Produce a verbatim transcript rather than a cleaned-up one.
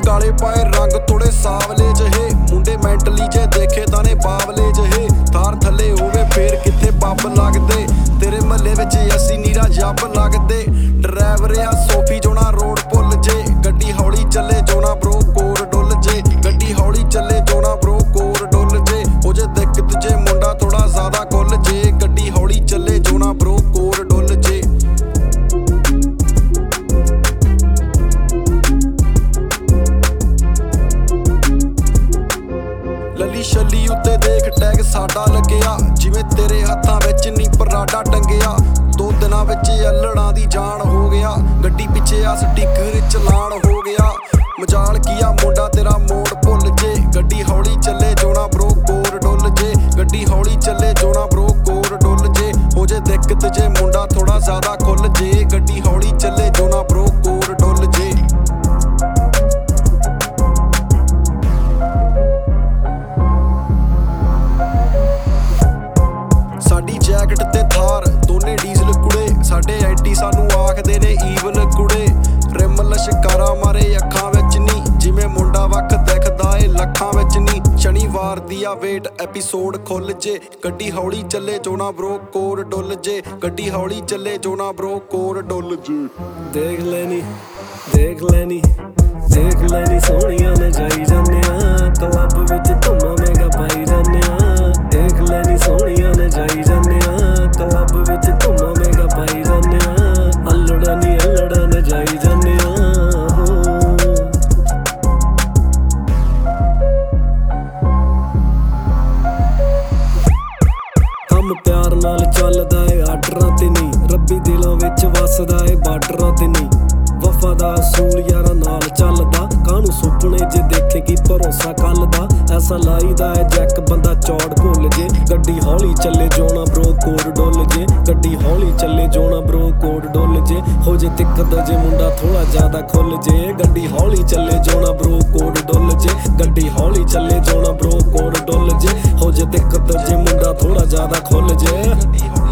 ਕਾਲੇ ਪਾਏ ਰੰਗ ਥੋੜੇ ਸਾਵਲੇ ਜਿਹੇ ਮੁੰਡੇ ਮੈਂਟਲੀ ਜੇ ਦੇਖੇ ਤਾਂ ਨੇ ਬਾਵਲੇ ਜਿਹੇ ਥਾਰ ਥੱਲੇ ਹੋਵੇ ਫੇਰ ਕਿੱਥੇ ਪੱਬ ਲੱਗਦੇ ਤੇਰੇ ਮਹੱਲੇ ਵਿੱਚ ਅਸੀਂ ਨੀਰਾ ਜੱਬ ਲੱਗਦੇ ਡਰਾਈਵਰ ਆ ਸੋਫੀ ਜੋਣਾ ਰੋਡ ਭੁੱਲ ਜੇ ਗੱਡੀ ਹੌਲੀ ਚੱਲੇ ਜੋਣਾ ਬਰੋ ਕੋਰ ਡੁੱਲ ਜੇ ਗੱਡੀ ਹੌਲੀ ਚੱਲੇ ਜੋਣਾ ਬਰੋ ਕੋਰ ਡੁੱਲ ਜੇ ਹੋ ਜੇ ਦਿੱਕਤ ਜੇ ਮੁੰਡਾ ਥੋੜਾ ਜ਼ਿਆਦਾ ਖੁੱਲ ਜੇ ਗੱਡੀ ਹੌਲੀ ਚੱਲੇ ਜੋਣਾ ਬਰੋ ਕੋਰ ਡੁੱਲ ਜੇ ਲੱਲੀ ਛੱਲੀ ਉੱਤੇ ਦੇਖ ਟੈਗ ਸਾਡਾ ਲੱਗਿਆ ਜਿਵੇਂ ਤੇਰੇ ਹੱਥਾਂ ਵਿੱਚ ਨੀ ਪਰਾਡਾ ਟੰਗਿਆ ਦੋ ਦਿਨਾਂ ਵਿੱਚ ਅਲੜਾਂ ਦੀ ਜਾਨ ਹੋ ਗਿਆ ਗੱਡੀ ਪਿੱਛੇ ਆ ਸਟਿੱਕਰ ਚਲਾਨ ਹੋ ਗਿਆ ਮਜਾਲ ਕੀਆ ਮੁੰਡਾ ਤੇਰਾ ਮੋੜ ਭੁੱਲ ਜੇ ਗੱਡੀ ਹੌਲੀ ਚੱਲੇ ਜੋਣਾ ਬਰੋ ਕੋਰ ਡੁੱਲ ਜੇ ਗੱਡੀ ਹੌਲੀ ਚੱਲੇ ਜੋਣਾ ਬਰੋ ਕੋਰ ਡੁੱਲ ਜੇ ਹੋ ਜੇ ਦਿੱਕਤ ਜੇ ਮੁੰਡਾ ਥੋੜਾ ਜ਼ਿਆਦਾ ਖੁੱਲ ਜੇ ਗੱਡੀ ਹੌਲੀ ਚੱਲੇ ਜੋਣਾ ਬਰੋ ਕੋਰ ਡੁੱਲ ਜੇ ਸਾਡੀ ਜੈਕਟ ਤੇ ਥਾਰ ਦੋਨੇ ਡੀਜ਼ਲ ਕੁੜੇ ਸਾਡੇ ਐਂਟੀ ਸਾਨੂੰ ਆਖਦੇ ਨੇ ਈਵਲ ਕੁੜੇ ਰਿਮ ਲਸ਼ਕਾਰਾ ਮਾਰੇ ਅੱਖਾਂ ਵਿੱਚ ਨੀ ਜਿਵੇਂ ਮੁੰਡਾ ਵੱਖ ਦਿਖਦਾ ਏ ਲੱਖਾਂ ਵਿੱਚ ਨੀ ਸ਼ਨੀਵਾਰ ਦੀ ਆ ਵੇਟ ਐਪੀਸੋਡ ਖੁੱਲ ਜੇ ਗੱਡੀ ਹੌਲੀ ਚੱਲੇ ਜੋਣਾ ਬਰੋ ਕੋਰ ਡੁੱਲ ਜੇ ਗੱਡੀ ਹੌਲੀ ਚੱਲੇ ਜੋਣਾ ਬਰੋ ਕੋਰ ਡੁੱਲ ਜੇ ਦੇਖ ਲੈਨੀ ਦੇਖ ਲੈਨੀ ਦੇਖ ਲੈਨੀ ਸੋਹਣੀਆਂ ਨੇ ਜਾਈ ਜਾਂਦੇ ਆ ਕਲੱਬ ਵਿੱਚ ਧੁੰਮਾਂ ਮਹਿੰਗਾ ਪਾਈ ਜਾਂਦੇ ਆ ਦੇਖ ਲੈਨੀ ਸੋਹਣੀਆਂ ਨੇ ਜਾਈ ਜਾਂਦੇ ਆ ਕਲੱਬ ਵਿੱਚ ਧੁੰਮਾਂ ਮਹਿੰਗਾ ਪਾਈ ਜਾਂਦੇ ਆ ਅਲੜਾ ਨੀ ਅਲੜਾ ਨੇ ਜਾਈ ਜਾਂਦੇ ਆ ਕੰਮ ਪਿਆਰ ਨਾਲ ਚੱਲਦਾ ਏ ਆਰਡਰਾਂ ਤੇ ਨਹੀਂ ਰੱਬੀ ਦਿਲਾਂ ਵਿੱਚ ਵਸਦਾ ਏ ਬਾਰਡਰਾਂ ਤੇ ਨਹੀਂ ਵਫਾ ਦਾ ਅਸੂਲ ਯਾਰਾਂ ਨਾਲ ਚੱਲਦਾ ਕਾਹਨੂੰ ਸੁਪਨੇ ਜੇ ਦੇਖੇ ਕੀ ਭਰੋਸਾ ਕੱਲ ਦਾ ਐਸਾ ਲਾਈਦਾ ਏ ਜੈਕ ਬੰਦਾ ਚੌੜ ਭੁੱਲ ਜੇ ਗੱਡੀ ਹੌਲੀ ਚੱਲੇ ਜੋਣਾ ਬਰੋ ਕੋਰ ਡੁੱਲ ਜੇ ਗੱਡੀ ਹੌਲੀ ਚੱਲੇ ਜੋਣਾ ਬਰੋ ਕੋਰ ਡੁੱਲ ਜੇ ਹੋ ਜੇ ਦਿੱਕਤ ਜੇ ਮੁੰਡਾ ਥੋੜਾ ਜ਼ਿਆਦਾ ਖੁੱਲ ਜੇ ਗੱਡੀ ਹੌਲੀ ਚੱਲੇ ਜੋਣਾ ਬਰੋ ਕੋਰ ਡੁੱਲ ਜੇ ਗੱਡੀ ਹੌਲੀ ਚੱਲੇ ਜੋਣਾ ਬਰੋ ਕੋਰ ਡੁੱਲ ਜੇ ਹੋ ਜੇ ਦਿੱਕਤ ਜੇ ਮੁੰਡਾ ਥੋੜਾ ਜ਼ਿਆਦਾ ਖੁੱਲ ਜੇ